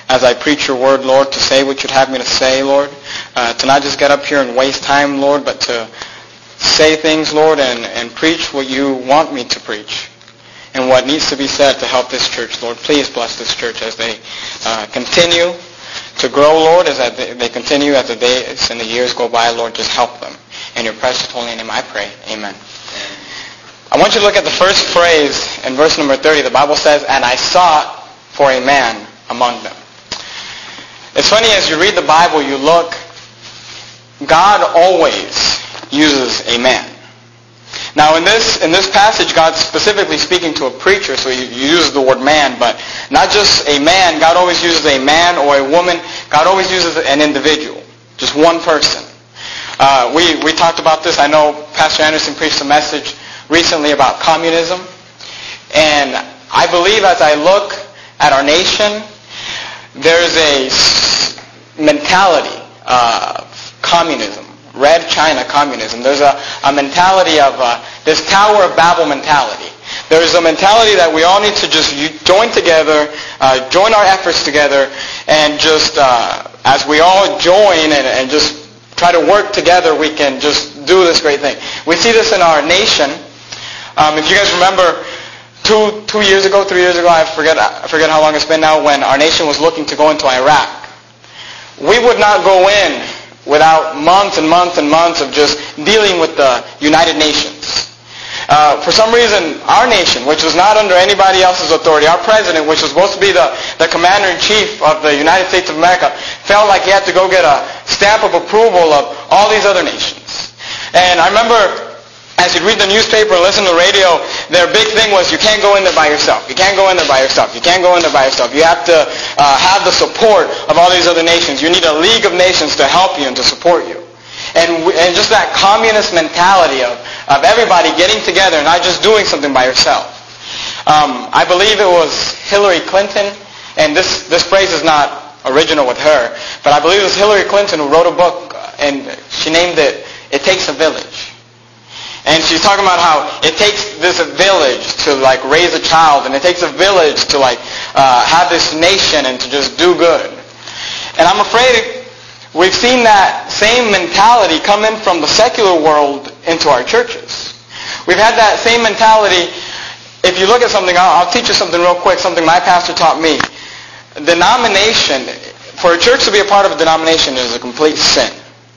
as I preach your word, Lord, to say what you'd have me to say, Lord. To not just get up here and waste time, Lord, but to say things, Lord, and preach what you want me to preach and what needs to be said to help this church, Lord. Please bless this church as they continue to grow, Lord, as they continue as the days and the years go by, Lord. Just help them. In your precious holy name I pray. Amen. I want you to look at the first phrase in verse number 30. The Bible says, "And I sought for a man among them." It's funny, as you read the Bible, you look, God always uses a man. Now in this passage, God's specifically speaking to a preacher, so he uses the word man, but not just a man. God always uses a man or a woman. God always uses an individual, just one person. We talked about this. I know Pastor Anderson preached a message recently about communism, and I believe as I look at our nation, there's a mentality of communism, Red China communism. There's a mentality of this Tower of Babel mentality. There's a mentality that we all need to just join together, join our efforts together, and just as we all join and just try to work together, we can just do this great thing. We see this in our nation. If you guys remember, 3 years ago, I forget how long it's been now, when our nation was looking to go into Iraq, we would not go in without months and months and months of just dealing with the United Nations. For some reason, our nation, which was not under anybody else's authority, our president, which was supposed to be the commander-in-chief of the United States of America, felt like he had to go get a stamp of approval of all these other nations. And I remember, as you read the newspaper and listen to the radio, their big thing was, you can't go in there by yourself. You can't go in there by yourself. You can't go in there by yourself. You have to have the support of all these other nations. You need a league of nations to help you and to support you. And just that communist mentality of everybody getting together and not just doing something by yourself. I believe it was Hillary Clinton, and this phrase is not original with her, but I believe it was Hillary Clinton who wrote a book, and she named it, "It Takes a Village." And she's talking about how it takes this village to raise a child, and it takes a village to have this nation and to just do good. And I'm afraid we've seen that same mentality come in from the secular world into our churches. We've had that same mentality. If you look at something, I'll teach you something real quick, something my pastor taught me. Denomination, for a church to be a part of a denomination, is a complete sin.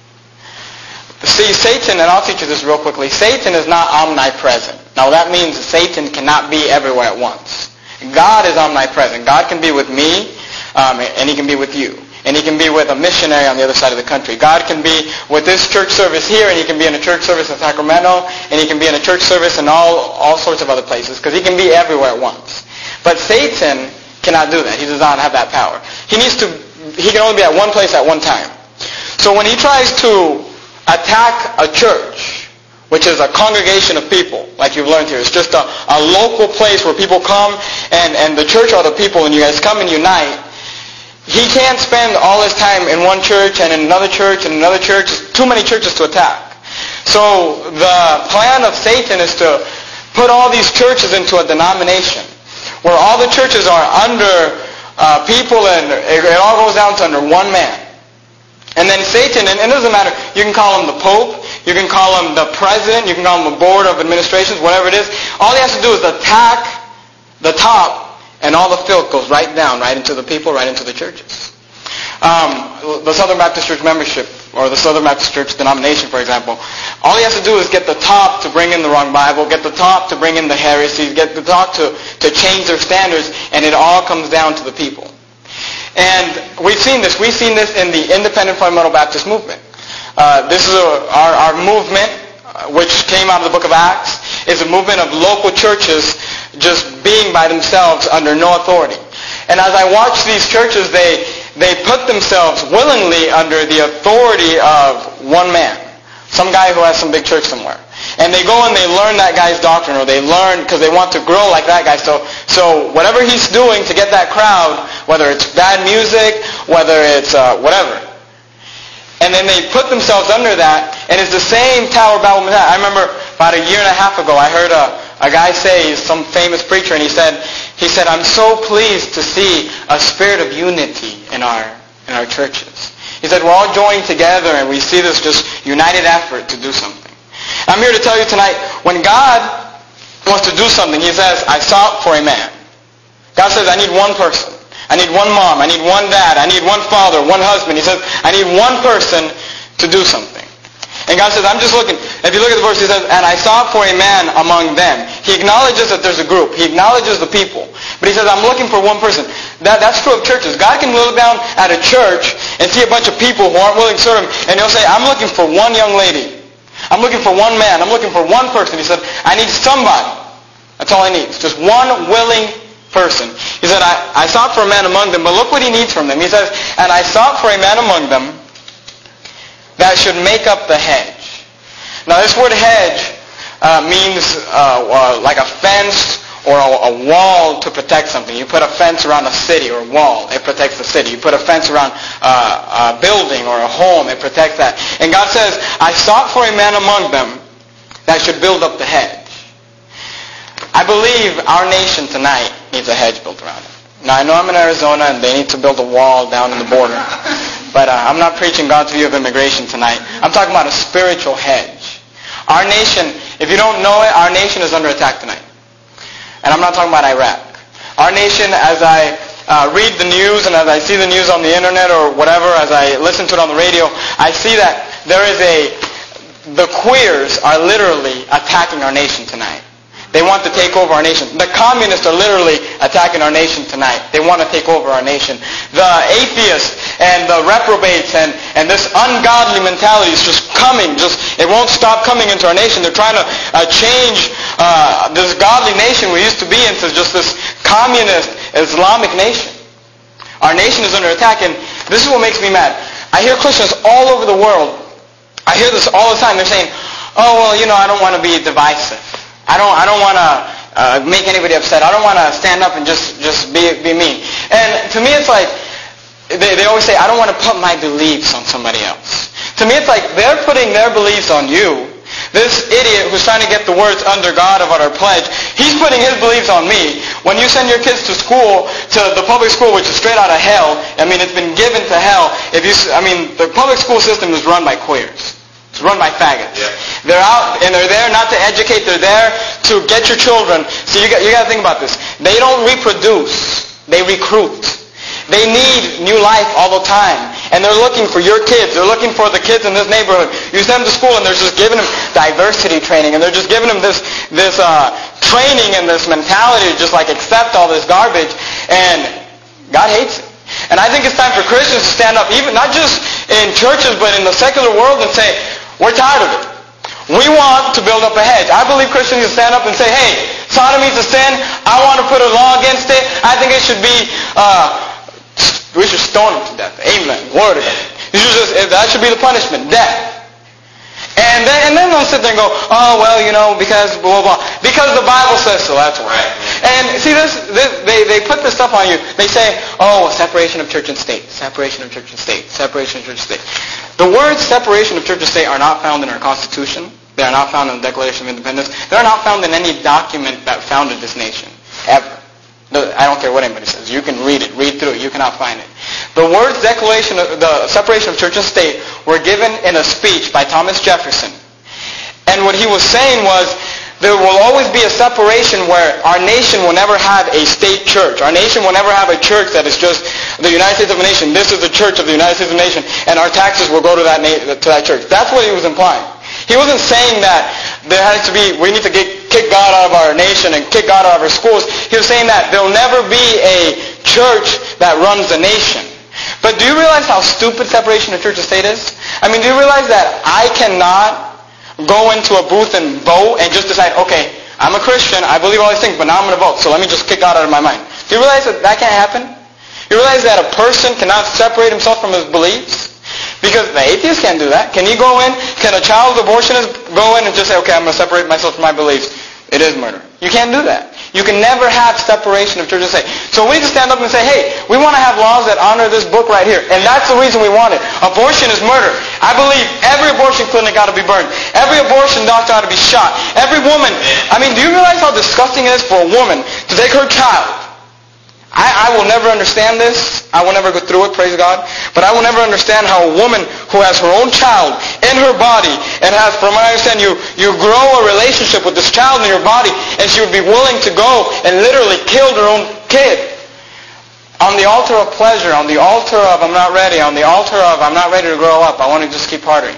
See, Satan, and I'll teach you this real quickly, Satan is not omnipresent. Now that means Satan cannot be everywhere at once. God is omnipresent. God can be with me, and he can be with you. And he can be with a missionary on the other side of the country. God can be with this church service here, and he can be in a church service in Sacramento, and he can be in a church service in all sorts of other places, because he can be everywhere at once. But Satan cannot do that. He does not have that power. He can only be at one place at one time. So when he tries to attack a church, which is a congregation of people, like you've learned here, it's just a local place where people come, and the church are the people, and you guys come and unite. He can't spend all his time in one church and in another church and another church. There's too many churches to attack. So the plan of Satan is to put all these churches into a denomination where all the churches are under people, and it all goes down to under one man. And then Satan, and it doesn't matter, you can call him the Pope, you can call him the President, you can call him the Board of Administrations, whatever it is. All he has to do is attack the top, and all the filth goes right down, right into the people, right into the churches. The Southern Baptist Church membership, or the Southern Baptist Church denomination, for example, all he has to do is get the top to bring in the wrong Bible, get the top to bring in the heresies, get the top to change their standards, and it all comes down to the people. And we've seen this. We've seen this in the Independent Fundamental Baptist movement. This is our movement, which came out of the book of Acts, is a movement of local churches just being by themselves under no authority. And as I watch these churches, they put themselves willingly under the authority of one man, some guy who has some big church somewhere. And they go and they learn that guy's doctrine, or they learn because they want to grow like that guy. So whatever he's doing to get that crowd, whether it's bad music, whether it's whatever. And then they put themselves under that, and it's the same Tower of Babel mentality. I remember about a year and a half ago, I heard a guy say, he's some famous preacher, and he said, I'm so pleased to see a spirit of unity in our churches. He said we're all joining together and we see this just united effort to do something. I'm here to tell you tonight, when God wants to do something, he says, I sought for a man. God says, I need one person. I need one mom. I need one dad. I need one father, one husband. He says, I need one person to do something. And God says, I'm just looking. If you look at the verse, he says, and I sought for a man among them. He acknowledges that there's a group. He acknowledges the people. But he says, I'm looking for one person. That's true of churches. God can look down at a church and see a bunch of people who aren't willing to serve him, and he'll say, I'm looking for one young lady. I'm looking for one man. I'm looking for one person. He said, I need somebody. That's all I need. It's just one willing person. He said, I sought for a man among them, but look what he needs from them. He says, and I sought for a man among them that should make up the hedge. Now this word hedge means like a fence or a wall to protect something. You put a fence around a city or a wall, it protects the city. You put a fence around a building or a home, it protects that. And God says, I sought for a man among them that should build up the hedge. I believe our nation tonight needs a hedge built around it. Now I know I'm in Arizona and they need to build a wall down in the border. But I'm not preaching God's view of immigration tonight. I'm talking about a spiritual hedge. Our nation, if you don't know it, our nation is under attack tonight. And I'm not talking about Iraq. Our nation, as I read the news and as I see the news on the internet or whatever, as I listen to it on the radio, I see that the queers are literally attacking our nation tonight. They want to take over our nation. The communists are literally attacking our nation tonight. They want to take over our nation. The atheists and the reprobates and this ungodly mentality is just coming. It won't stop coming into our nation. They're trying to change this godly nation we used to be into just this communist Islamic nation. Our nation is under attack, and this is what makes me mad. I hear Christians all over the world. I hear this all the time. They're saying, oh, well, I don't want to be divisive. I don't want to make anybody upset. I don't want to stand up and just be mean. And to me, it's like they always say, I don't want to put my beliefs on somebody else. To me, it's like they're putting their beliefs on you. This idiot who's trying to get the words under God of our pledge, he's putting his beliefs on me. When you send your kids to school, to the public school, which is straight out of hell, it's been given to hell. The public school system is run by queers. It's run by faggots. Yeah. They're out and they're there not to educate. They're there to get your children. So you got to think about this. They don't reproduce. They recruit. They need new life all the time. And they're looking for your kids. They're looking for the kids in this neighborhood. You send them to school and they're just giving them diversity training. And they're just giving them this training and this mentality to just accept all this garbage. And God hates it. And I think it's time for Christians to stand up, even not just in churches, but in the secular world, and say, we're tired of it. We want to build up a hedge. I believe Christians can stand up and say, hey, sodomy is a sin. I want to put a law against it. I think it should be, we should stone them to death. Amen. Word of God. That should be the punishment, death. And then they'll sit there and go, oh, well, because blah, blah, blah. Because the Bible says so, that's why. Right. And see, they put this stuff on you. They say, oh, separation of church and state, separation of church and state, separation of church and state. The words separation of church and state are not found in our Constitution. They are not found in the Declaration of Independence. They are not found in any document that founded this nation, ever. I don't care what anybody says. You can read it, read through it. You cannot find it. The words the separation of church and state were given in a speech by Thomas Jefferson. And what he was saying was, there will always be a separation where our nation will never have a state church. Our nation will never have a church that is just the United States of a nation. This is the church of the United States of a nation, and our taxes will go to that church. That's what he was implying. He wasn't saying that we need to kick God out of our nation and kick God out of our schools. He was saying that there will never be a church that runs the nation. But do you realize how stupid separation of church and state is? Do you realize that I cannot go into a booth and vote and just decide, okay, I'm a Christian, I believe all these things, but now I'm going to vote, so let me just kick God out of my mind. Do you realize that can't happen? You realize that a person cannot separate himself from his beliefs? Because the atheist can't do that. Can he go in? Can a child abortionist go in and just say, okay, I'm going to separate myself from my beliefs? It is murder. You can't do that. You can never have separation of church and state. So we need to stand up and say, hey, we want to have laws that honor this book right here. And that's the reason we want it. Abortion is murder. I believe every abortion clinic ought to be burned. Every abortion doctor ought to be shot. Every woman. Do you realize how disgusting it is for a woman to take her child I will never understand this. I will never go through it, praise God. But I will never understand how a woman who has her own child in her body and has, from what I understand, you grow a relationship with this child in your body, and she would be willing to go and literally kill her own kid. On the altar of pleasure, on the altar of I'm not ready, on the altar of I'm not ready to grow up, I want to just keep partying.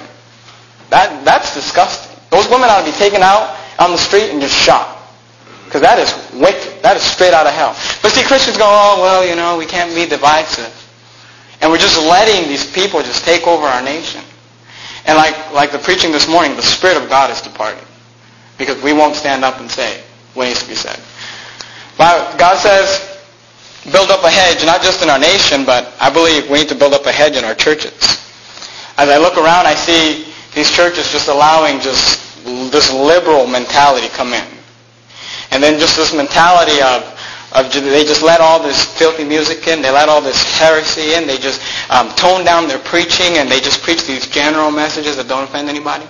That's disgusting. Those women ought to be taken out on the street and just shot. Because that is wicked. That is straight out of hell. But see, Christians go, oh, well, we can't be divisive. And we're just letting these people just take over our nation. And like the preaching this morning, the Spirit of God is departing. Because we won't stand up and say what needs to be said. But God says, build up a hedge, not just in our nation, but I believe we need to build up a hedge in our churches. As I look around, I see these churches just allowing just this liberal mentality come in. And then just this mentality of they just let all this filthy music in, they let all this heresy in, they just tone down their preaching, and they just preach these general messages that don't offend anybody.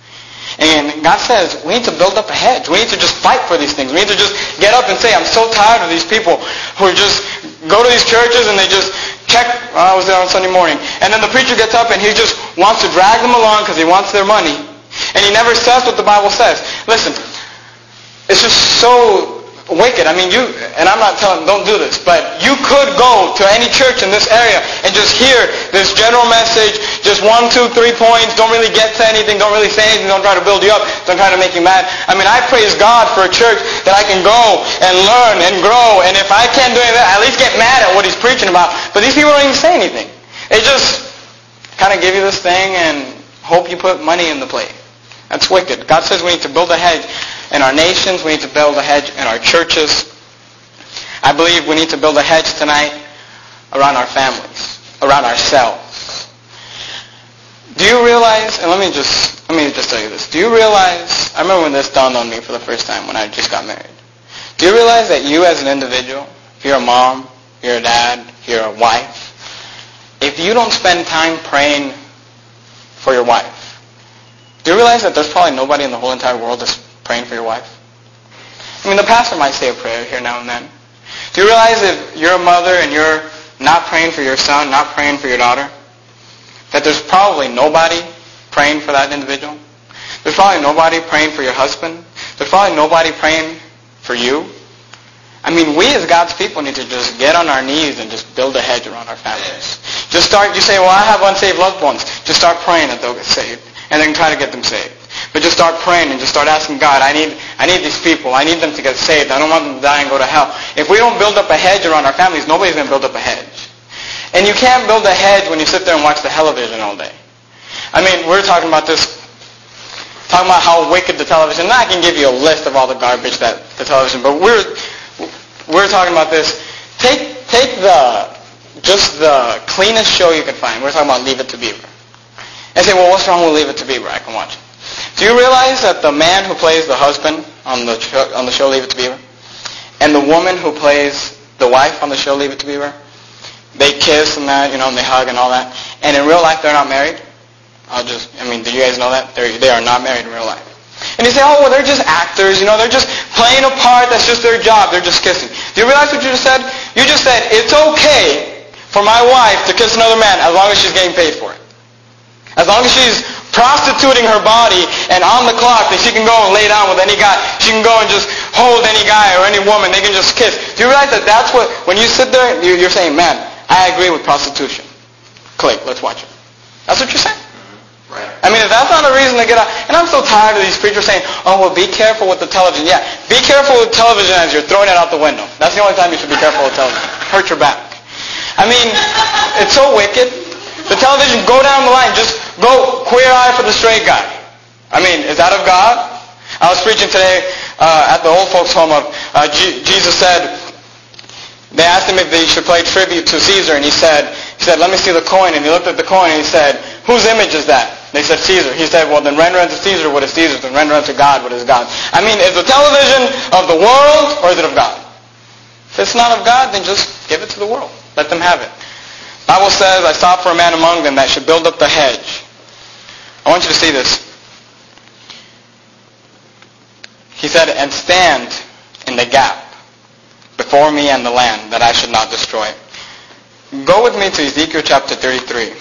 And God says, we need to build up a hedge. We need to just fight for these things. We need to just get up and say, I'm so tired of these people who just go to these churches and they just check, I was there on Sunday morning, and then the preacher gets up and he just wants to drag them along because he wants their money. And he never says what the Bible says. Listen, it's just so wicked. I mean, and I'm not telling, don't do this, but you could go to any church in this area and just hear this general message, just 1, 2, 3 points, don't really get to anything, don't really say anything, don't try to build you up, don't try to make you mad. I mean, I praise God for a church that I can go and learn and grow, and if I can't do any of that, at least get mad at what he's preaching about. But these people don't even say anything. They just kind of give you this thing and hope you put money in the plate. That's wicked. God says we need to build a hedge in our nations. We need to build a hedge in our churches. I believe we need to build a hedge tonight around our families, around ourselves. Do you realize, and let me just tell you this. Do you realize, I remember when this dawned on me for the first time when I just got married. Do you realize that you as an individual, if you're a mom, you're a dad, you're a wife, if you don't spend time praying for your wife, do you realize that there's probably nobody in the whole entire world that's praying for your wife? I mean, the pastor might say a prayer here now and then. Do you realize if you're a mother and you're not praying for your son, not praying for your daughter, that there's probably nobody praying for that individual? There's probably nobody praying for your husband. There's probably nobody praying for you. I mean, we as God's people need to just get on our knees and just build a hedge around our families. Just start, you say, well, I have unsaved loved ones. Just start praying that they'll get saved. And then try to get them saved. But just start praying and just start asking God, I need these people. I need them to get saved. I don't want them to die and go to hell. If we don't build up a hedge around our families, nobody's going to build up a hedge. And you can't build a hedge when you sit there and watch the television all day. I mean, we're talking about this, talking about how wicked the television, and I can give you a list of all the garbage that the television, but we're talking about this. Take just the cleanest show you can find. We're talking about Leave It to Beaver. And say, well, what's wrong with Leave It to Beaver? I can watch it. Do you realize that the man who plays the husband on the show Leave It to Beaver, and the woman who plays the wife on the show Leave It to Beaver, they kiss and that, and they hug and all that, and in real life they're not married? Do you guys know that? They are not married in real life. And you say, oh, well, they're just actors, they're just playing a part, that's just their job, they're just kissing. Do you realize what you just said? You just said, it's okay for my wife to kiss another man as long as she's getting paid for it. As long as she's prostituting her body and on the clock that she can go and lay down with any guy, she can go and just hold any guy or any woman, they can just kiss. Do you realize that that's what, when you sit there, you're saying, man, I agree with prostitution. Click, let's watch it. That's what you're saying. Right. I mean, if that's not a reason to get out, and I'm so tired of these preachers saying, oh, well, be careful with the television. Yeah, be careful with television as you're throwing it out the window. That's the only time you should be careful with television. Hurt your back. I mean, it's so wicked. The television, go down the line. Just go queer eye for the straight guy. I mean, is that of God? I was preaching today at the old folks' home of Jesus said, they asked him if they should pay tribute to Caesar, and he said, let me see the coin. And he looked at the coin and he said, whose image is that? They said, Caesar. He said, well, then render unto Caesar what is Caesar's, and render unto God what is God's. I mean, is the television of the world or is it of God? If it's not of God, then just give it to the world. Let them have it. The Bible says, I sought for a man among them that should build up the hedge. I want you to see this. He said, and stand in the gap before me and the land, that I should not destroy it. Go with me to Ezekiel chapter 33.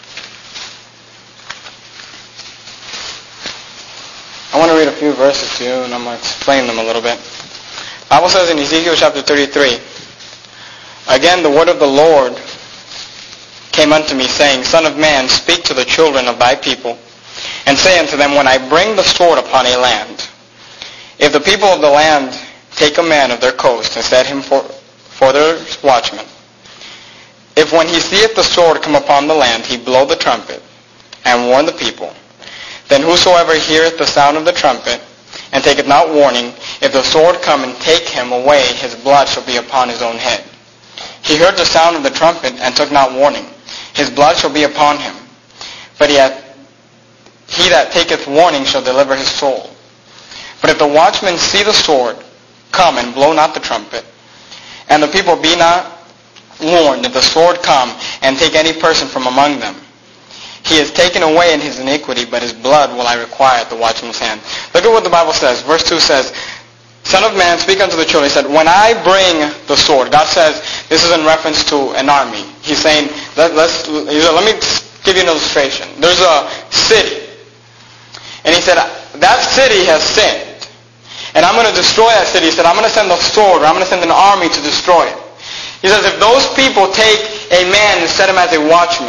I want to read a few verses to you, and I'm going to explain them a little bit. The Bible says in Ezekiel chapter 33, again the word of the Lord came unto me, saying, Son of man, speak to the children of thy people, and say unto them, when I bring the sword upon a land, if the people of the land take a man of their coast and set him for their watchman, if when he seeth the sword come upon the land, he blow the trumpet, and warn the people, then whosoever heareth the sound of the trumpet, and taketh not warning, if the sword come and take him away, his blood shall be upon his own head. He heard the sound of the trumpet, and took not warning. His blood shall be upon him. But he that taketh warning shall deliver his soul. But if the watchmen see the sword come and blow not the trumpet, and the people be not warned, if the sword come and take any person from among them, he is taken away in his iniquity, but his blood will I require at the watchman's hand. Look at what the Bible says. Verse 2 says, Son of man, speak unto the children. He said, when I bring the sword, God says, this is in reference to an army. He's saying, let me give you an illustration. There's a city. And he said, that city has sinned. And I'm going to destroy that city. He said, I'm going to send a sword, or I'm going to send an army to destroy it. He says, if those people take a man and set him as a watchman.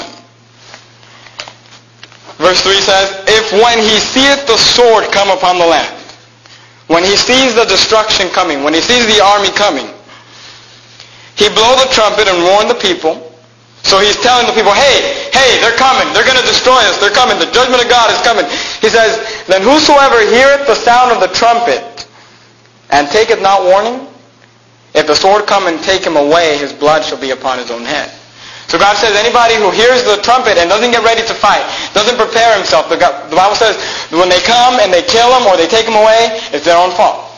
Verse 3 says, if when he seeth the sword come upon the land, when he sees the destruction coming, when he sees the army coming, he blow the trumpet and warn the people. So he's telling the people, hey, they're coming. They're going to destroy us. They're coming. The judgment of God is coming. He says, then whosoever heareth the sound of the trumpet and taketh not warning, if the sword come and take him away, his blood shall be upon his own head. So God says anybody who hears the trumpet and doesn't get ready to fight, doesn't prepare himself, the Bible says when they come and they kill him or they take him away, it's their own fault.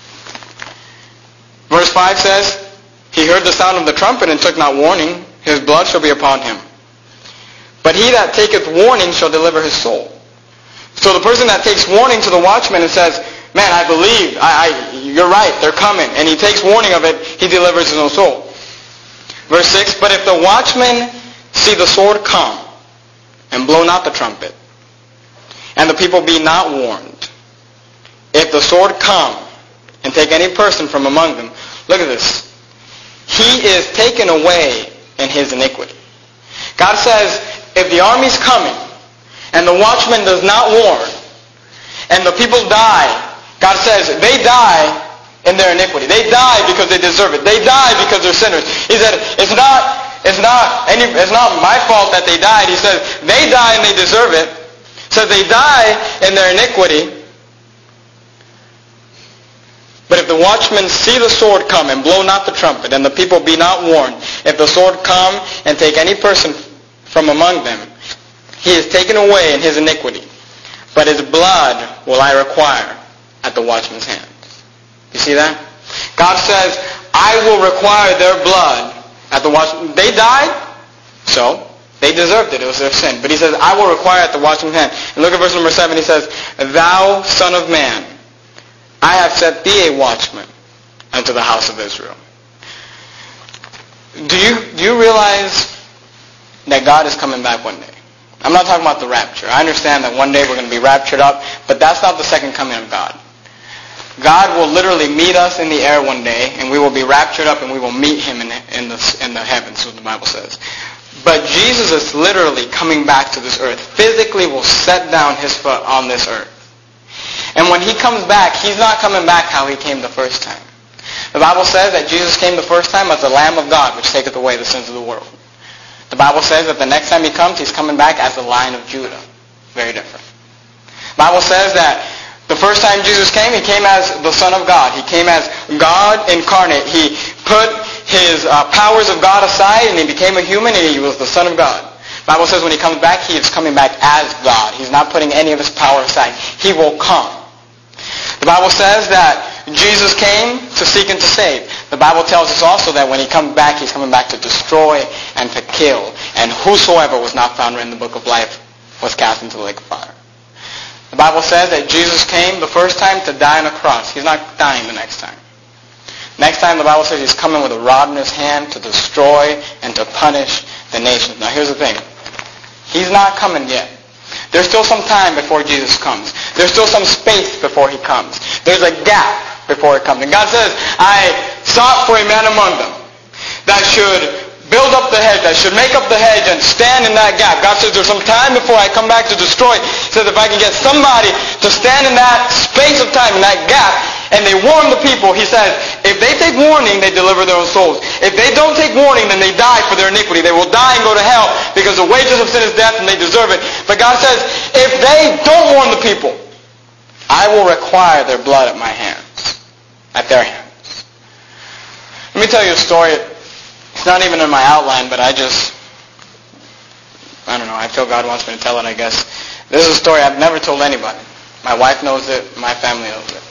Verse 5 says, he heard the sound of the trumpet and took not warning, his blood shall be upon him. But he that taketh warning shall deliver his soul. So the person that takes warning to the watchman and says, man, I believe, you're right, they're coming, and he takes warning of it, he delivers his own soul. Verse 6, but if the watchmen see the sword come and blow not the trumpet, and the people be not warned, if the sword come and take any person from among them, look at this, he is taken away in his iniquity. God says, if the army's coming and the watchman does not warn, and the people die, God says they die in their iniquity. They die because they deserve it. They die because they're sinners. He said, it's not my fault that they died. He says, they die and they deserve it. He says they die in their iniquity. But if the watchmen see the sword come and blow not the trumpet, and the people be not warned, if the sword come and take any person from among them, he is taken away in his iniquity. But his blood will I require at the watchman's hand. You see that? God says, I will require their blood at the watchman. They died, so they deserved it. It was their sin. But he says, I will require at the watchman's hand. And look at verse number 7. He says, Thou, son of man, I have set thee a watchman unto the house of Israel. Do you realize that God is coming back one day? I'm not talking about the rapture. I understand that one day we're going to be raptured up, but that's not the second coming of God. God will literally meet us in the air one day, and we will be raptured up, and we will meet him in the heavens, what the Bible says. But Jesus is literally coming back to this earth. Physically will set down his foot on this earth. And when he comes back, he's not coming back how he came the first time. The Bible says that Jesus came the first time as the Lamb of God, which taketh away the sins of the world. The Bible says that the next time he comes, he's coming back as the Lion of Judah. Very different. The Bible says that the first time Jesus came, he came as the Son of God. He came as God incarnate. He put his powers of God aside, and he became a human, and he was the Son of God. The Bible says when he comes back, he is coming back as God. He's not putting any of his power aside. He will come. The Bible says that Jesus came to seek and to save. The Bible tells us also that when he comes back, he's coming back to destroy and to kill. And whosoever was not found in the book of life was cast into the lake of fire. The Bible says that Jesus came the first time to die on a cross. He's not dying the next time. Next time the Bible says he's coming with a rod in his hand to destroy and to punish the nations. Now here's the thing. He's not coming yet. There's still some time before Jesus comes. There's still some space before he comes. There's a gap before he comes. And God says, I sought for a man among them that should build up the hedge, that should make up the hedge and stand in that gap. God says there's some time before I come back to destroy. He says if I can get somebody to stand in that space of time, in that gap, and they warn the people, he says, if they take warning, they deliver their own souls. If they don't take warning, then they die for their iniquity. They will die and go to hell because the wages of sin is death and they deserve it. But God says, if they don't warn the people, I will require their blood at my hands, at their hands. Let me tell you a story. It's not even in my outline, but I don't know, I feel God wants me to tell it, I guess. This is a story I've never told anybody. My wife knows it, my family knows it.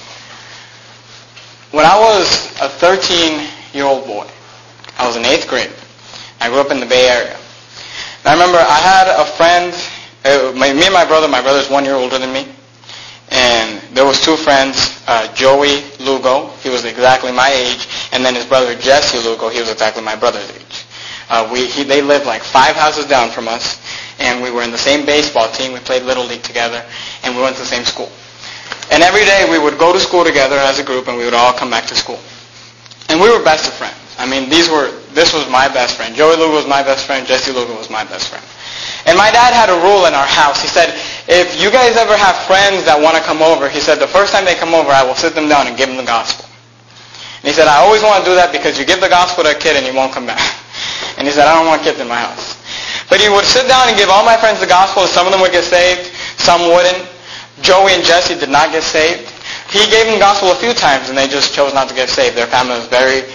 When I was a 13-year-old boy, I was in 8th grade. I grew up in the Bay Area. And I remember I had a friend, me and my brother's 1 year older than me, and there was two friends, Joey Lugo, he was exactly my age, and then his brother Jesse Lugo, he was exactly my brother's age. They lived like 5 houses down from us, and we were in the same baseball team. We played Little League together, and we went to the same school. And every day we would go to school together as a group, and we would all come back to school. And we were best of friends. I mean, this was my best friend. Joey Lugo was my best friend. Jesse Lugo was my best friend. And my dad had a rule in our house. He said, if you guys ever have friends that want to come over, he said, the first time they come over, I will sit them down and give them the gospel. And he said, I always want to do that because you give the gospel to a kid and he won't come back. And he said, I don't want kids in my house. But he would sit down and give all my friends the gospel, and some of them would get saved, some wouldn't. Joey and Jesse did not get saved. He gave them the gospel a few times, and they just chose not to get saved. Their family was very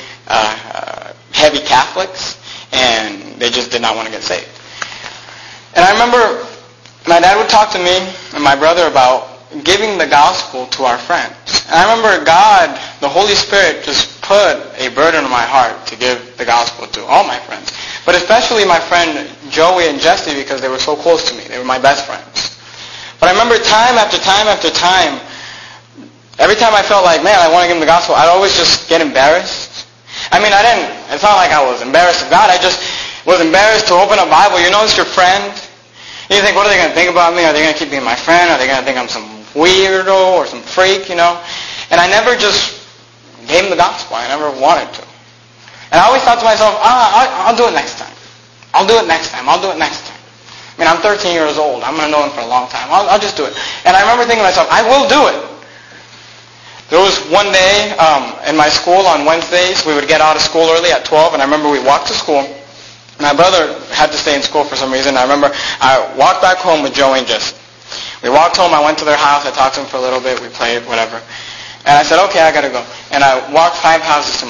heavy Catholics, and they just did not want to get saved. And I remember my dad would talk to me and my brother about giving the gospel to our friends. And I remember God, the Holy Spirit, just put a burden on my heart to give the gospel to all my friends. But especially my friend Joey and Jesse, because they were so close to me. They were my best friends. But I remember time after time after time, every time I felt like, man, I want to give them the gospel, I'd always just get embarrassed. I mean, it's not like I was embarrassed of God. I just was embarrassed to open a Bible. You know, it's your friend. And you think, what are they going to think about me? Are they going to keep being my friend? Are they going to think I'm some weirdo or some freak, you know? And I never just gave them the gospel. I never wanted to. And I always thought to myself, I'll do it next time. I'll do it next time. I'll do it next time. I mean, I'm 13 years old. I'm going to know him for a long time. I'll just do it. And I remember thinking to myself, I will do it. There was one day in my school on Wednesdays, we would get out of school early at 12, and I remember we walked to school. My brother had to stay in school for some reason. I remember I walked back home with Joey and Jesse. We walked home. I went to their house. I talked to them for a little bit. We played, whatever. And I said, okay, I got to go. And I walked 5 houses to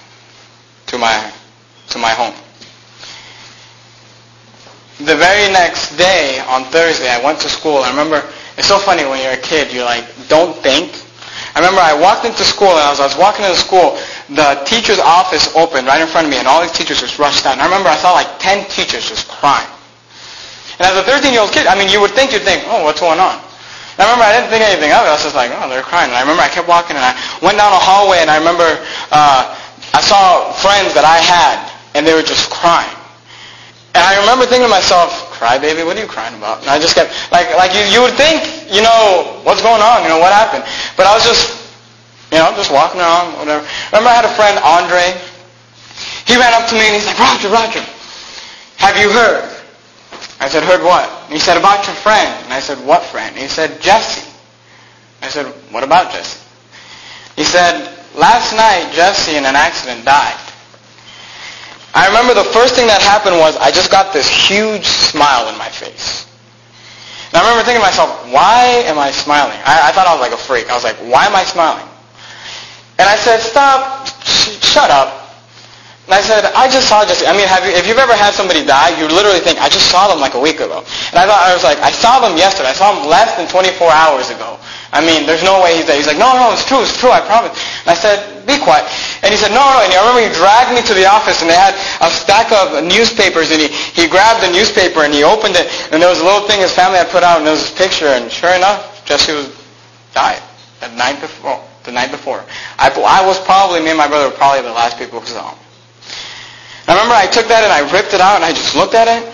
my home. The very next day, on Thursday, I went to school. I remember, it's so funny when you're a kid, you're like, don't think. I remember I walked into school, and as I was walking into school, the teacher's office opened right in front of me, and all these teachers just rushed out. And I remember I saw like 10 teachers just crying. And as a 13-year-old kid, I mean, you'd think, oh, what's going on? And I remember I didn't think anything of it. I was just like, oh, they're crying. And I remember I kept walking, and I went down a hallway, and I remember I saw friends that I had, and they were just crying. And I remember thinking to myself, cry, baby, what are you crying about? And I just kept, like you would think, what's going on? What happened? But I was just, just walking around, whatever. Remember I had a friend, Andre. He ran up to me and he's like, Roger, have you heard? I said, heard what? And he said, about your friend. And I said, what friend? And he said, Jesse. I said, what about Jesse? He said, last night, Jesse in an accident died. I remember the first thing that happened was I just got this huge smile in my face. And I remember thinking to myself, why am I smiling? I thought I was like a freak. I was like, why am I smiling? And I said, stop, shut up. And I said, I just saw Jesse. I mean, if you've ever had somebody die, you literally think, I just saw them like a week ago. And I was like, I saw them yesterday. I saw them less than 24 hours ago. I mean, there's no way he's dead. He's like, no, it's true, I promise. And I said, be quiet. And he said, no. And I remember he dragged me to the office, and they had a stack of newspapers, and he grabbed the newspaper, and he opened it, and there was a little thing his family had put out, and there was this picture, and sure enough, Jesse died the night before. the night before. I was probably, me and my brother were probably the last people who saw him. I remember I took that and I ripped it out and I just looked at it.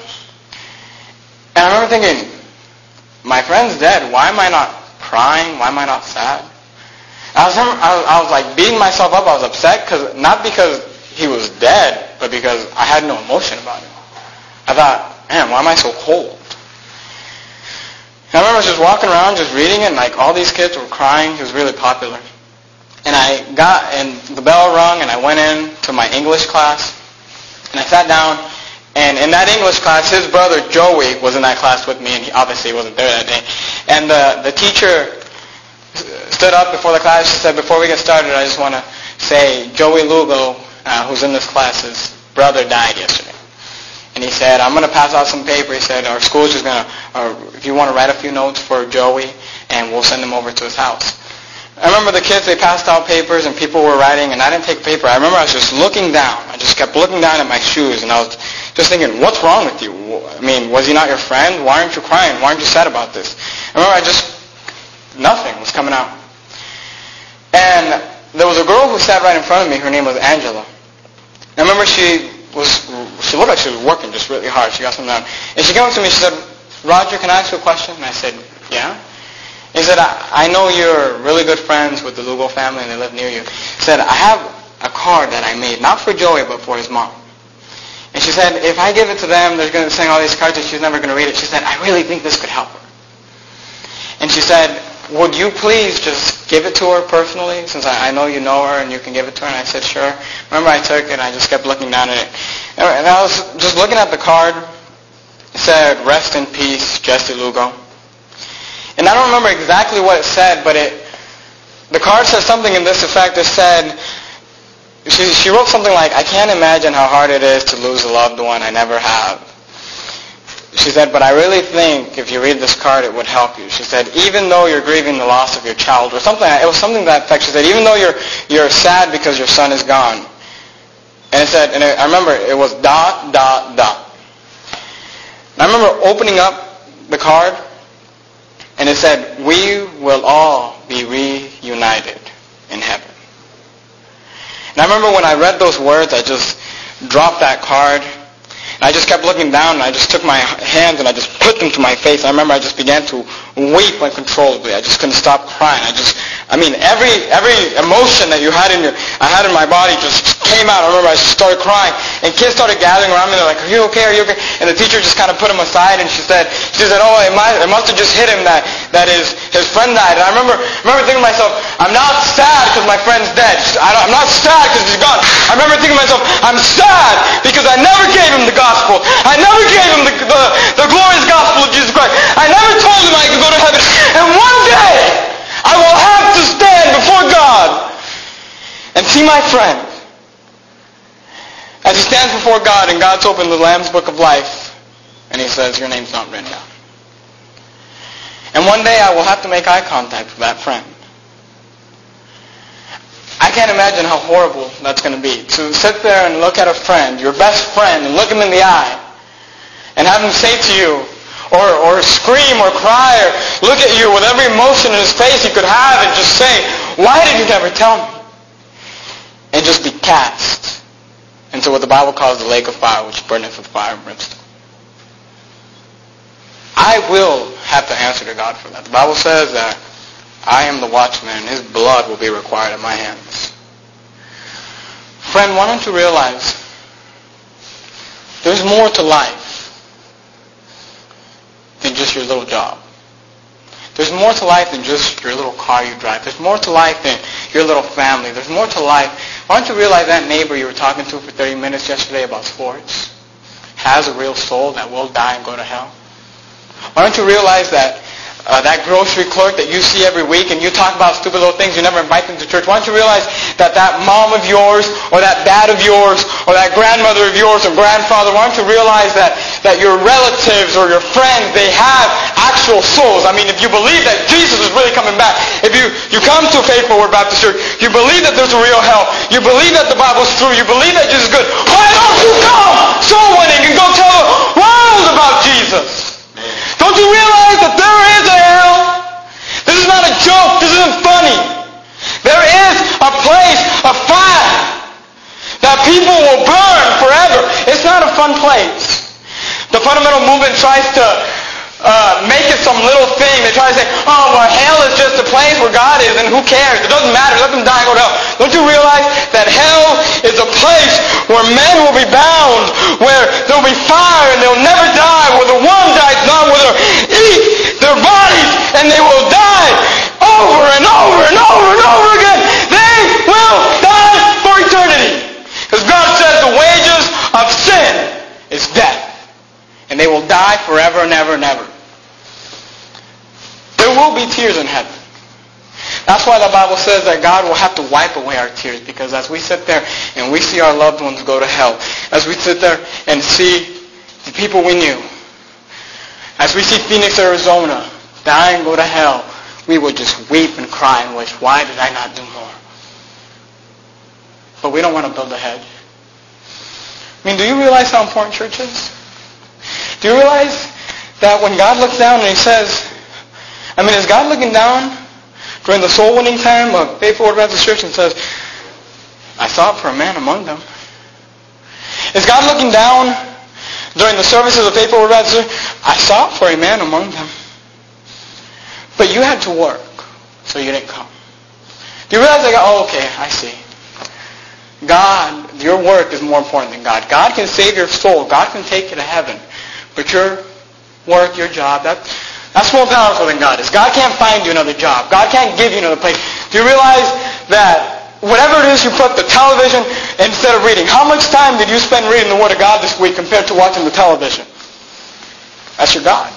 And I remember thinking, my friend's dead. Why am I not crying? Why am I not sad? I was like beating myself up. I was upset not because he was dead, but because I had no emotion about him. I thought, man, why am I so cold? And I remember just walking around, just reading it, and like all these kids were crying. He was really popular. And the bell rung, and I went in to my English class, and I sat down. And in that English class, his brother Joey was in that class with me, and he obviously wasn't there that day. And the teacher stood up before the class. She said, before we get started, I just want to say Joey Lugo, who's in this class, his brother died yesterday. And he said, I'm going to pass out some paper. He said, our school's just going to, if you want to write a few notes for Joey, and we'll send them over to his house. I remember the kids, they passed out papers, and people were writing, and I didn't take paper. I remember I was just looking down. I just kept looking down at my shoes, and I was just thinking, what's wrong with you? I mean, was he not your friend? Why aren't you crying? Why aren't you sad about this? I remember nothing was coming out. And there was a girl who sat right in front of me. Her name was Angela. I remember she looked like she was working just really hard. She got something done. And she came up to me, she said, Roger, can I ask you a question? And I said, yeah. He said, I know you're really good friends with the Lugo family and they live near you. He said, I have a card that I made, not for Joey, but for his mom. And she said, if I give it to them, they're going to sing all these cards and she's never going to read it. She said, I really think this could help her. And she said, would you please just give it to her personally, since I know you know her and you can give it to her? And I said, sure. Remember, I took it and I just kept looking down at it. And I was just looking at the card. It said, rest in peace, Jesse Lugo. And I don't remember exactly what it said, but the card said something in this effect. It said, she wrote something like, I can't imagine how hard it is to lose a loved one I never have. She said, but I really think if you read this card, it would help you. She said, even though you're grieving the loss of your child, or something, it was something to that effect. She said, even though you're sad because your son is gone. And it said, and I remember it was ... And I remember opening up the card, and it said, we will all be reunited in heaven. And I remember when I read those words, I just dropped that card. And I just kept looking down, and I just took my hands and I just put them to my face. I remember I just began to weep uncontrollably. I just couldn't stop crying. Every emotion that I had in my body just came out. I remember I just started crying, and kids started gathering around me. They're like, are you okay? Are you okay? And the teacher just kind of put him aside, and she said, oh, it must have just hit him that his friend died. And I remember thinking to myself, I'm not sad because my friend's dead. I'm not sad because he's gone. I remember thinking to myself, I'm sad because I never gave him the gospel. I never gave him the glorious gospel of Jesus Christ. I never told him I could go to heaven. And one day, I will have to stand before God and see my friend as he stands before God, and God's opened the Lamb's Book of Life, and he says, your name's not written down. And one day I will have to make eye contact with that friend. I can't imagine how horrible that's going to be. To sit there and look at a friend, your best friend, and look him in the eye, and have him say to you, or scream or cry, or look at you with every emotion in his face he could have, and just say, why did you never tell me? And just be cast into what the Bible calls the lake of fire, which burneth with fire and brimstone. I will have to answer to God for that. The Bible says that I am the watchman, and his blood will be required at my hands. Friend, why don't you realize there's more to life than just your little job. There's more to life than just your little car you drive. There's more to life than your little family. There's more to life. Why don't you realize that neighbor you were talking to for 30 minutes yesterday about sports has a real soul that will die and go to hell? Why don't you realize that that grocery clerk that you see every week and you talk about stupid little things, you never invite them to church? Why don't you realize that mom of yours or that dad of yours or that grandmother of yours or grandfather, why don't you realize that your relatives or your friends, they have actual souls? I mean, if you believe that Jesus is really coming back, if you come to Faithful Word Baptist Church, you believe that there's a real hell, you believe that the Bible's true, you believe that Jesus is good, why don't you come soul winning and go tell the world about Jesus? Don't you realize that there is a hell? This is not a joke. This isn't funny. There movement tries to make it some little thing. They try to say, oh, well, hell is just a place where God is, and who cares? It doesn't matter. Let them die and go to hell. Don't you realize that hell is a place where men will be bound, where there will be fire, and they'll never die, where the worm dies not, where they'll eat their bodies, and they will die over and over and over and over again. They will die for eternity. Because God says the wages of sin is death. And they will die forever and ever and ever. There will be tears in heaven. That's why the Bible says that God will have to wipe away our tears, because as we sit there and we see our loved ones go to hell, as we sit there and see the people we knew, as we see Phoenix, Arizona die and go to hell, we will just weep and cry and wish, why did I not do more? But we don't want to build a hedge. I mean, do you realize how important church is? Do you realize that when God looks down and he says, is God looking down during the soul winning time of Faithful Word Baptist Church and says, I sought for a man among them? Is God looking down during the services of Faithful Word Baptist Church? I sought for a man among them. But you had to work, so you didn't come. Do you realize okay, I see. God, your work is more important than God. God can save your soul. God can take you to heaven. But your work, your job, that's more powerful than God is. God can't find you another job. God can't give you another place. Do you realize that whatever it is you put the television instead of reading, how much time did you spend reading the Word of God this week compared to watching the television? That's your God.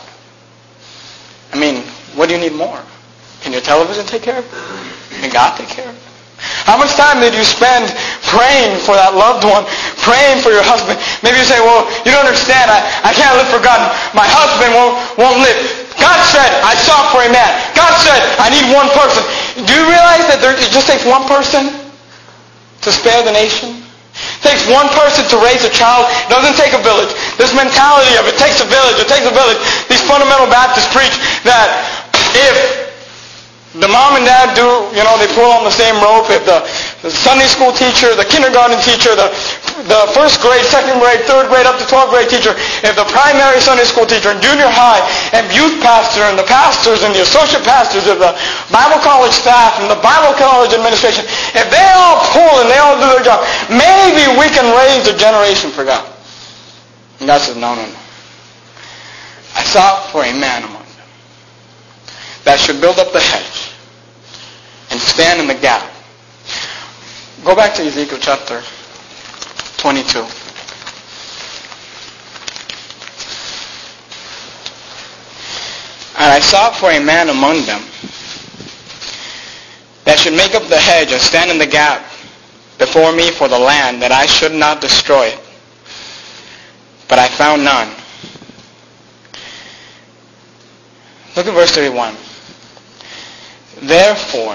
What do you need more? Can your television take care of it? Can God take care of it? How much time did you spend praying for that loved one, praying for your husband? Maybe you say, well, you don't understand. I can't live for God. My husband won't live. God said, I sought for a man. God said, I need one person. Do you realize that it just takes one person to spare the nation? It takes one person to raise a child. It doesn't take a village. This mentality of it takes a village. It takes a village. These fundamental Baptists preach that if the mom and dad they pull on the same rope. If the Sunday school teacher, the kindergarten teacher, the first grade, second grade, third grade, up to 12th grade teacher, if the primary Sunday school teacher and junior high and youth pastor and the pastors and the associate pastors of the Bible college staff and the Bible college administration, if they all pull and they all do their job, maybe we can raise a generation for God. And God says, no. I sought for a man among them that should build up the hedge and stand in the gap. Go back to Ezekiel chapter 22. And I sought for a man among them that should make up the hedge and stand in the gap before me for the land, that I should not destroy it. But I found none. Look at verse 31. Therefore,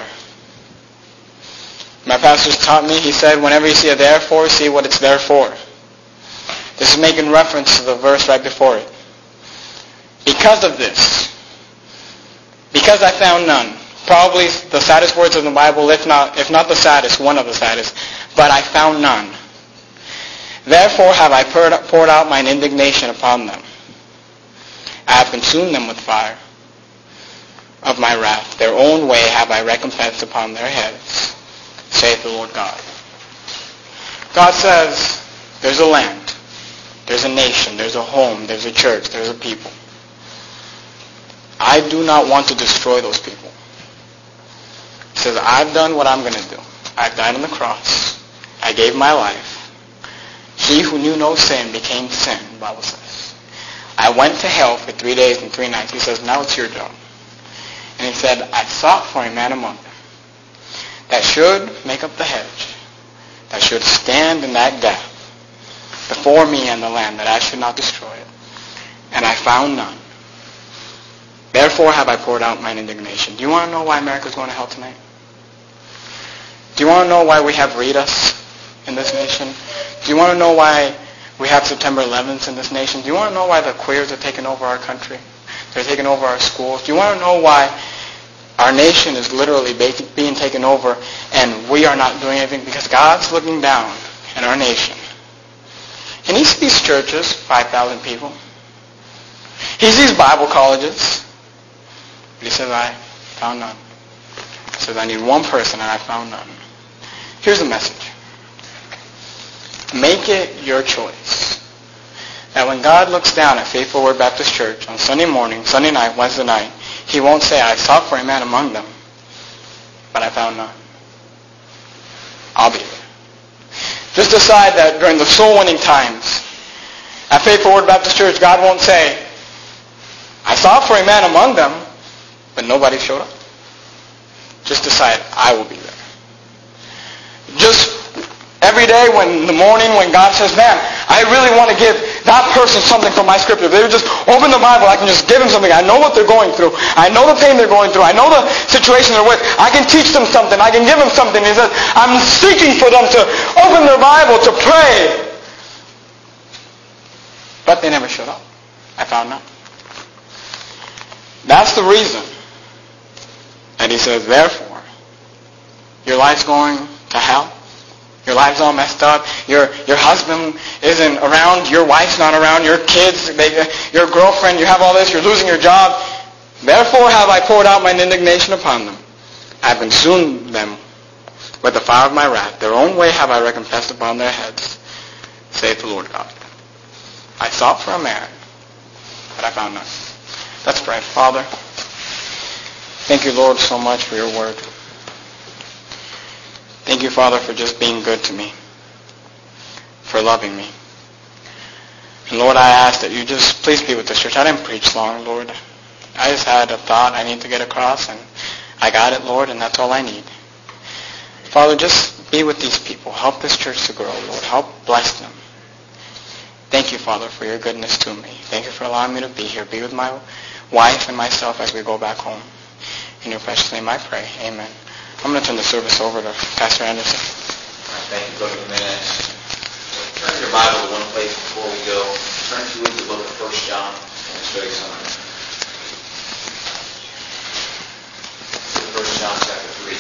my pastor's taught me, he said, whenever you see a therefore, see what it's there for. This is making reference to the verse right before it. Because of this, because I found none, probably the saddest words of the Bible, if not the saddest, one of the saddest, but I found none. Therefore have I poured out mine indignation upon them. I have consumed them with fire of my wrath. Their own way have I recompensed upon their heads, saith the Lord God. God says, there's a land, there's a nation, there's a home, there's a church, there's a people. I do not want to destroy those people. He says, I've done what I'm going to do. I've died on the cross. I gave my life. He who knew no sin became sin, the Bible says. I went to hell for 3 days and 3 nights. He says, now it's your job. And he said, I sought for a man among them that should make up the hedge, that should stand in that gap before me and the land, that I should not destroy it. And I found none. Therefore have I poured out mine indignation. Do you want to know why America's going to hell tonight? Do you want to know why we have Read Us in this nation? Do you want to know why we have September 11th in this nation? Do you want to know why the queers are taking over our country? They're taking over our schools. Do you want to know why our nation is literally being taken over and we are not doing anything? Because God's looking down at our nation. And he sees churches, 5,000 people. He sees Bible colleges, but he says, I found none. He says, I need one person, and I found none. Here's the message. Make it your choice that when God looks down at Faithful Word Baptist Church on Sunday morning, Sunday night, Wednesday night, he won't say, I sought for a man among them, but I found none. I'll be there. Just decide that during the soul-winning times at Faithful Word Baptist Church, God won't say, I sought for a man among them, but nobody showed up. Just decide, I will be there. Just every day in the morning when God says, man, I really want to give that person something from my scripture. If they would just open the Bible, I can just give them something. I know what they're going through. I know the pain they're going through. I know the situation they're with. I can teach them something. I can give them something. He says, I'm seeking for them to open their Bible, to pray. But they never showed up. I found none. That's the reason that he says, therefore, your life's going to hell. Your life's all messed up. Your husband isn't around. Your wife's not around. Your kids, your girlfriend, you have all this. You're losing your job. Therefore have I poured out mine indignation upon them. I have consumed them with the fire of my wrath. Their own way have I recompensed upon their heads, saith the Lord God. I sought for a man, but I found none. Let's pray. Father, thank you, Lord, so much for your word. Thank you, Father, for just being good to me, for loving me. And Lord, I ask that you just please be with this church. I didn't preach long, Lord. I just had a thought I need to get across, and I got it, Lord, and that's all I need. Father, just be with these people. Help this church to grow, Lord. Help bless them. Thank you, Father, for your goodness to me. Thank you for allowing me to be here. Be with my wife and myself as we go back home. In your precious name I pray. Amen. I'm going to turn the service over to Pastor Anderson. Thank you, Brother Jimenez. Turn your Bible to one place before we go. Turn to the book of 1 John and show you something. 1 John chapter 3.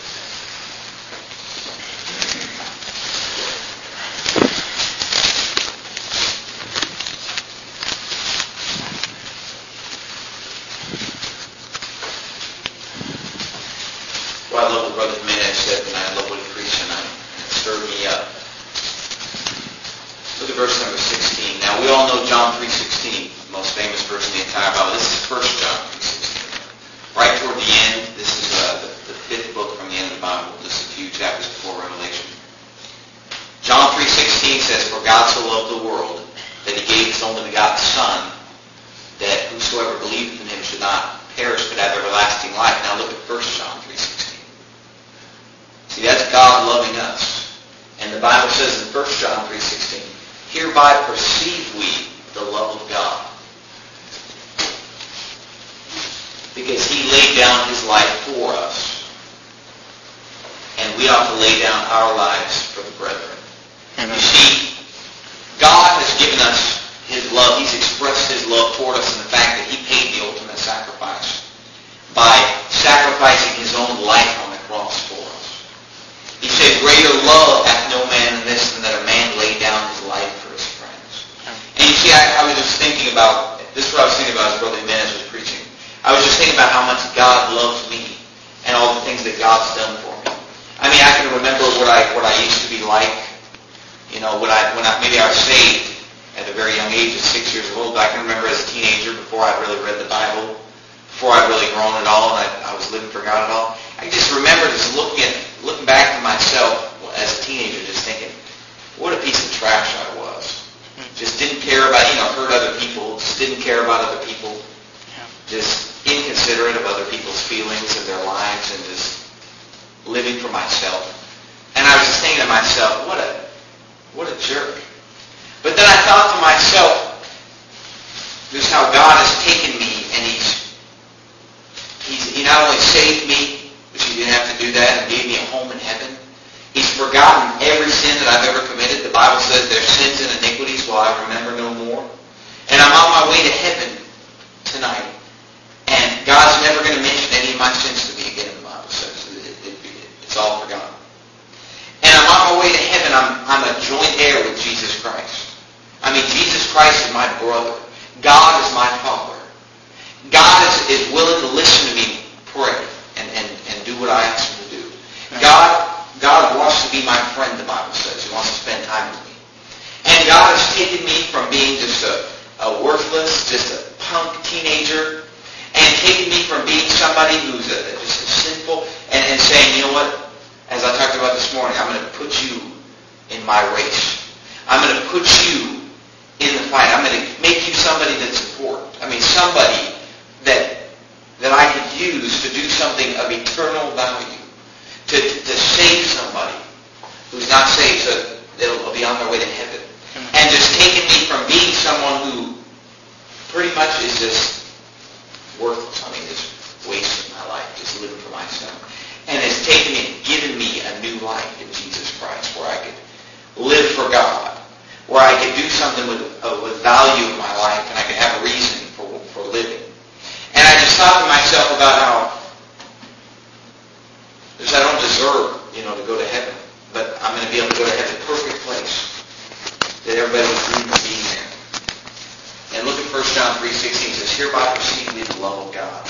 Well, I love what Brother Jimenez said tonight. I love what he preached tonight. It stirred me up. Look at verse number 16. Now, we all know John 3:16, the most famous verse in the entire Bible. This is 1 John 3:16. Right toward the end, this is the fifth book from the end of the Bible, just a few chapters before Revelation. John 3:16 says, For God so loved the world that he gave his only begotten Son, that whosoever believeth in him should not perish but have everlasting life. Now look at 1 John 3:16. See, that's God loving us. And the Bible says in 1 John 3:16, Hereby perceive we the love of God, because he laid down his life for us, and we ought to lay down our lives for the brethren. Amen. You see, God has given us his love. He's expressed his love toward us in the fact that he paid the ultimate sacrifice by sacrificing his own life on the cross for us. He said, greater love hath no man than this, than that a man lay down his life for his friends. And you see, I was just thinking about, this is what I was thinking about as Brother Jimenez was preaching. I was just thinking about how much God loves me and all the things that God's done for me. I mean, I can remember what I used to be like. You know, when I maybe I was saved at a very young age of 6 years old. But I can remember as a teenager, before I really read the Bible, before I'd really grown at all, and I was living for God at all. I just remember just looking back to myself as a teenager, just thinking, what a piece of trash I was. Just didn't care about, hurt other people, just didn't care about other people, just inconsiderate of other people's feelings and their lives, and just living for myself. And I was just thinking to myself, what a jerk. But then I thought to myself, just how God has taken me, and He not only saved me, which He didn't have to do that, and gave me a home in heaven. He's forgotten every sin that I've ever committed. The Bible says their sins and iniquities will I remember no more. And I'm on my way to heaven tonight. And God's never going to mention any of my sins to me again, the Bible says. It's all forgotten. And I'm on my way to heaven. I'm a joint heir with Jesus Christ. I mean, Jesus Christ is my brother. God is my Father. is willing to listen to me pray and do what I ask him to do. God wants to be my friend, the Bible says. He wants to spend time with me. And God has taken me from being just a worthless, just a punk teenager, and taken me from being somebody who's just a sinful, and saying, you know what, as I talked about this morning, I'm going to put you in my race. I'm going to put you in the fight. I'm going to make you somebody that's important. I mean, somebody that I could use to do something of eternal value. To save somebody who's not saved so they'll be on their way to heaven. And just taking me from being someone who pretty much is just worthless. I mean, just wasting my life, just living for myself. And it's taken me and given me a new life in Jesus Christ where I could live for God, where I could do something with value in my life, and I could have a reason for living. And I just thought to myself about how I don't deserve, to go to heaven, but I'm going to be able to go to heaven, perfect place that everybody would dream of being there. And look at 1 John 3:16. It says, hereby perceive we the love of God,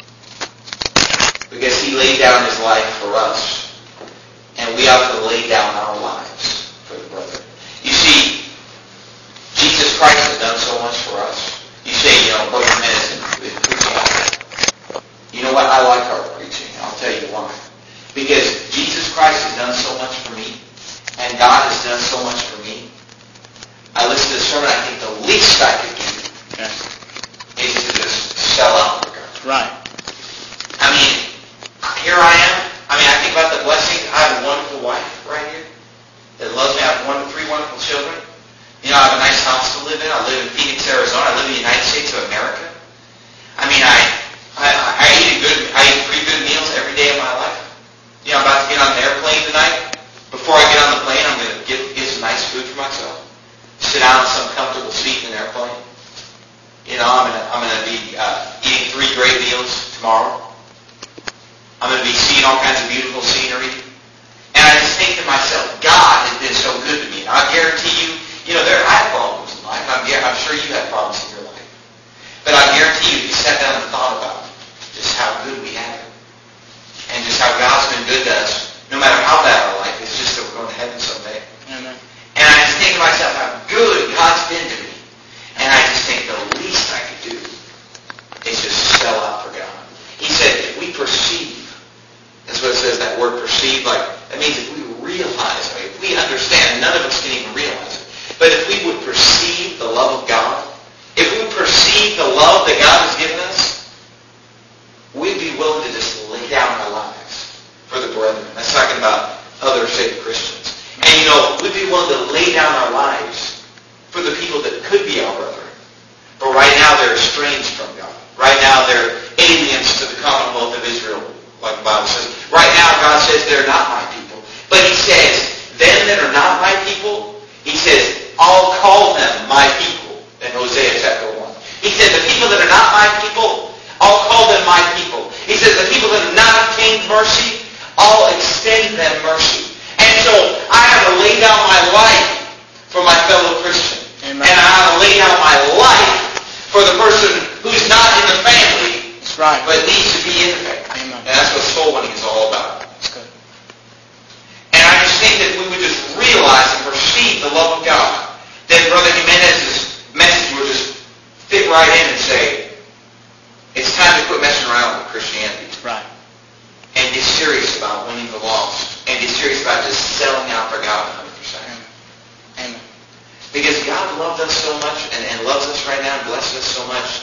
because he laid down his life for us, and we ought to lay down our lives for the brethren. You see, Jesus Christ has done so much for us. You say, Brother Jimenez is preaching out there. You know what? I like our preaching. I'll tell you why. Because Jesus Christ has done so much for me, and God has done so much for me. I listen to the sermon, I think the least I could do is to just sell out for God. Right. I mean, here I am. I mean, I think about the blessings. I have a wonderful wife right here that loves me. I have 3 wonderful children. I have a nice house to live in. I live in Phoenix, Arizona. I live in the United States of America. I mean, I eat 3 good meals every day of my life. I'm about to get on an airplane tonight. Before I get on the plane, I'm going to get some nice food for myself. Sit down in some comfortable seat in an airplane. I'm going to be eating 3 great meals tomorrow. I'm going to be seeing all kinds of beautiful scenery. And I just think to myself, God has been so good to me. And I guarantee you, I have problems in life. I'm sure you have problems in your life. But I guarantee you, if you sat down and thought about just how good we have it, and just how God's been good to us, no matter how bad our life, it's just that we're going to heaven someday. Amen. And I just think to myself how good God's been to me. And I just think the least I could do is just sell out for God. He said, if we perceive, that's what it says, that word perceive, that means if we realize, if we understand, none of us can even realize it, but if we would perceive the love of God, if we perceive the love that God has given us, we'd be willing to just lay down our lives for the brethren. That's talking about other saved Christians. And we'd be willing to lay down our lives for the people that could be our brethren. But right now they're estranged from God. Right now they're aliens to the commonwealth of Israel, like the Bible says. Right now God says they're not my people. But he says, them that are not my people, he says, I'll call them my people in Hosea chapter 1. He said, the people that are not my people, I'll call them my people. He says, the people that have not obtained mercy, I'll extend them mercy. And so I have to lay down my life for my fellow Christian. Amen. And I have to lay down my life for the person who's not in the family, that's right, but needs to be in the family. Amen. And that's what soul winning is all about. That's good. And I just think that we would just realize and perceive the love of God, then Brother Jimenez's message would just fit right in and say, it's time to quit messing around with Christianity. Right. And get serious about winning the lost. And get serious about just selling out for God 100%. Amen. Because God loved us so much and loves us right now and blesses us so much.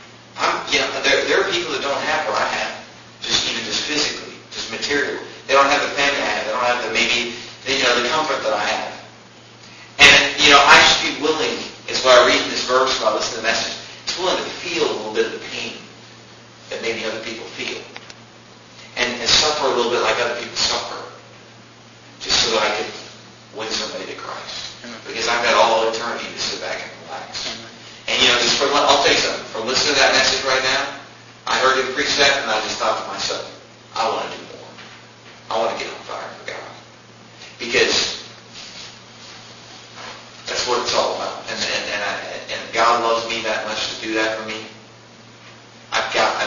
There are people that don't have what I have. Just physically. Just material. They don't have the family I have. They don't have the comfort that I have. And, I should be willing, is why I read this verse while I listen to the message, it's willing to feel a little bit of the pain that maybe other people feel. And suffer a little bit like other people suffer. Just so that I could win somebody to Christ. Amen. Because I've got all eternity to sit back and relax. Amen. And I'll tell you something. From listening to that message right now, I heard him preach that, and I just thought to myself, I want to do more. I want to get on fire for God. Because that's what it's all about. And God loves me that much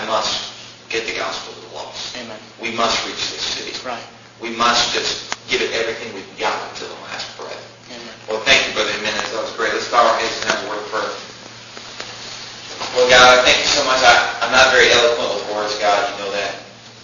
I must get the gospel to the lost. Amen. We must reach this city. Right. We must just give it everything we've got until the last breath. Amen. Well, thank you, Brother Jimenez. That was great. Let's bow our heads and have a word of prayer. Well, God, I thank you so much. I'm not very eloquent with words, God. You know that.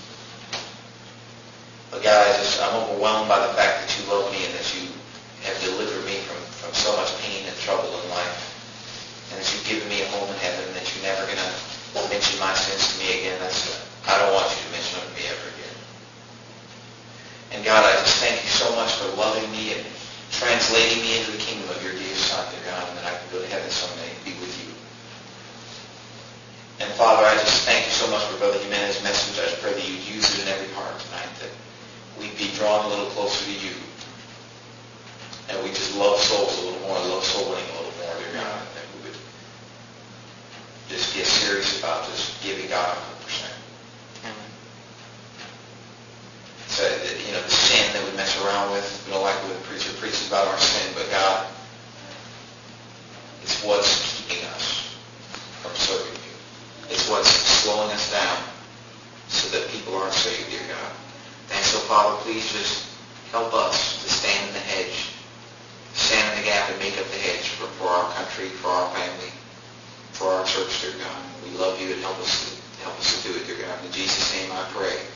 But God, I'm overwhelmed by the fact that you love me and that you have delivered me from so much pain and trouble in life. And that you've given me a home in heaven and that you're never going to mention my sins to me again. I don't want you to mention them to me ever again. And God, I just thank you so much for loving me and translating me into the kingdom of your dear Son, dear God, and that I can go to heaven someday and be with you. And Father, I just thank you so much for Brother Jimenez's message. I just pray that you'd use it in every heart tonight, that we'd be drawn a little closer to you. And we just love souls a little more, love soul winning a little more, dear God. That we would just get serious about just giving God 100%. Amen. So, the sin that we mess around with, we don't like when the preacher preaches about our sin, but God, it's what's keeping us from serving you. It's what's slowing us down so that people aren't saved, dear God. And so, Father, please just help us to stand in the hedge, stand in the gap and make up the hedge for our country, for our family, for our church, dear God. We love you and help us to do it, dear God. In Jesus' name I pray.